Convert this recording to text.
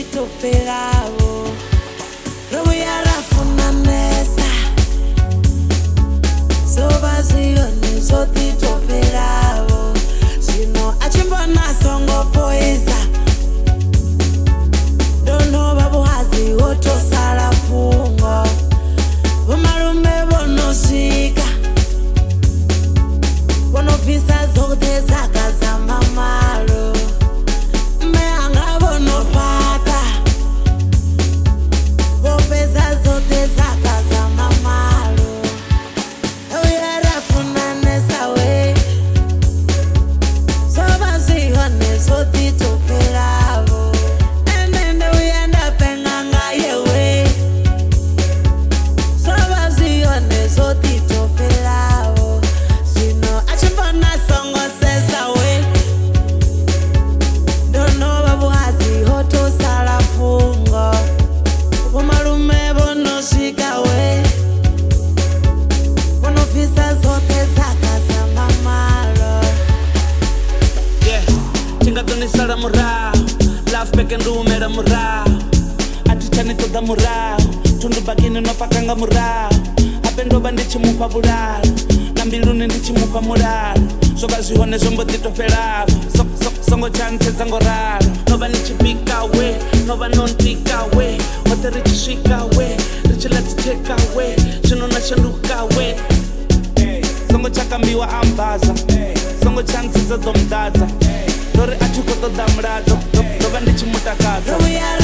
zotitopelavo robuya rafunanesa sobazione zotitopelavo sino achimbona songo poisa dono babuhazi wotosala fungo vomalume vonosika vonobvisa zote zakaza mamalo meanga vonopata vopesa zote zakaza mamalo uyarafunanesawe sovazihone zotitopelavo enende uyenda penganga yewe sovazihone zotitopelavo sino achimbona songo sesawe dono babuhazi hotosala fungo vomalume vonosikawe vonopfisa zote zakaza mamalo tingadonisala murao lafpeke ndumela murao atichani toda murao tundubakini nopakanga murao apendoba ndichimupa bulalo na mbiluni ndichimupa mulalo zokazihone zombotitopelavo songo chanthedza ngoralo noba nichipikawe noba nontikawe hote richisvikawe richilatitekawe zvino nashandukawe songo chakambiwa ambaza songo chanthedza domudadza ndori atikotoda muladzo ndoba ndichimutakadza